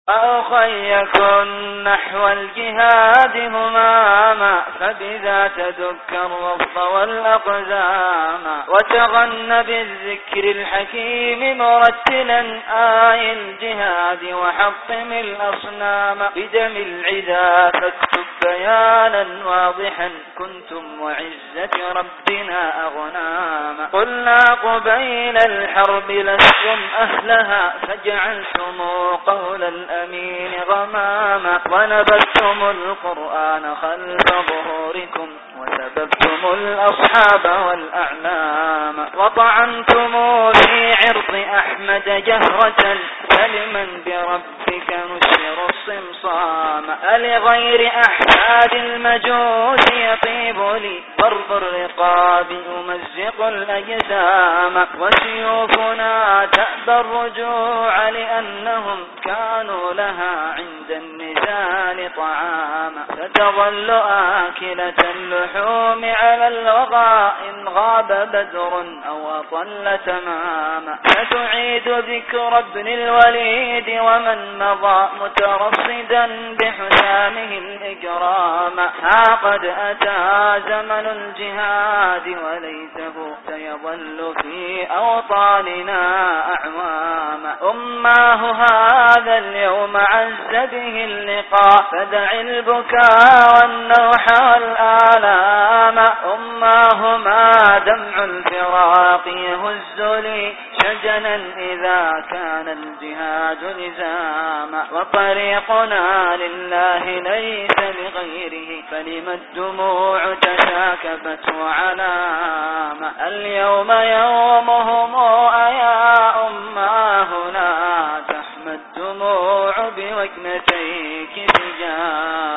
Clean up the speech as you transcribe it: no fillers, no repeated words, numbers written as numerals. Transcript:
أخيكن نحو الجهاد هماما، فبذا تدك الرفض والأقزام، وتغن بالذكر الحكيم مرتلا آي الجهاد وحطم الأصنام، بدم العدا فاكتب بيانا واضحا، كنتم وعزة ربنا أغناما، قلنا قبيل الحرب لستم أهلها، فجعلتم قول الأمين غماما، ونبذتم القرآن خلف ظهوركم، وسببتم الأصحاب والأعلام، وطعنتم في عرض أحمد جهرة، فلمن بربك نشر الصمصام، ألغير أحفاد المجوس يطيب لي ضرب الرقاب يمزق الأجسام، وسيوفنا تأبى الرجوع لأنهم كانوا لها عند النزال طعاما، فتظل آكلة اللحوم على الوغى إن غاب بدر أو أطل تماما، فتعيد ذكر ابن الوليد ومن مضى مترصدا بحسامه الإجرام، ها قد أتى زمن الجهاد وليته سيظل في أوطاننا أعواما، أماه هذا اليوم عز به اللقاء، فدع البكاء والنوح والآلام، أماه ما دمع الفراق يهز لي شجنا إذا كان الجهاد لزاما، وطريقنا لله ليس لغيره، فلم الدموع تشاكبت وعلاما، اليوم يومهم أيا أماه لا تحمى الدموع بوجنتيك سجاما.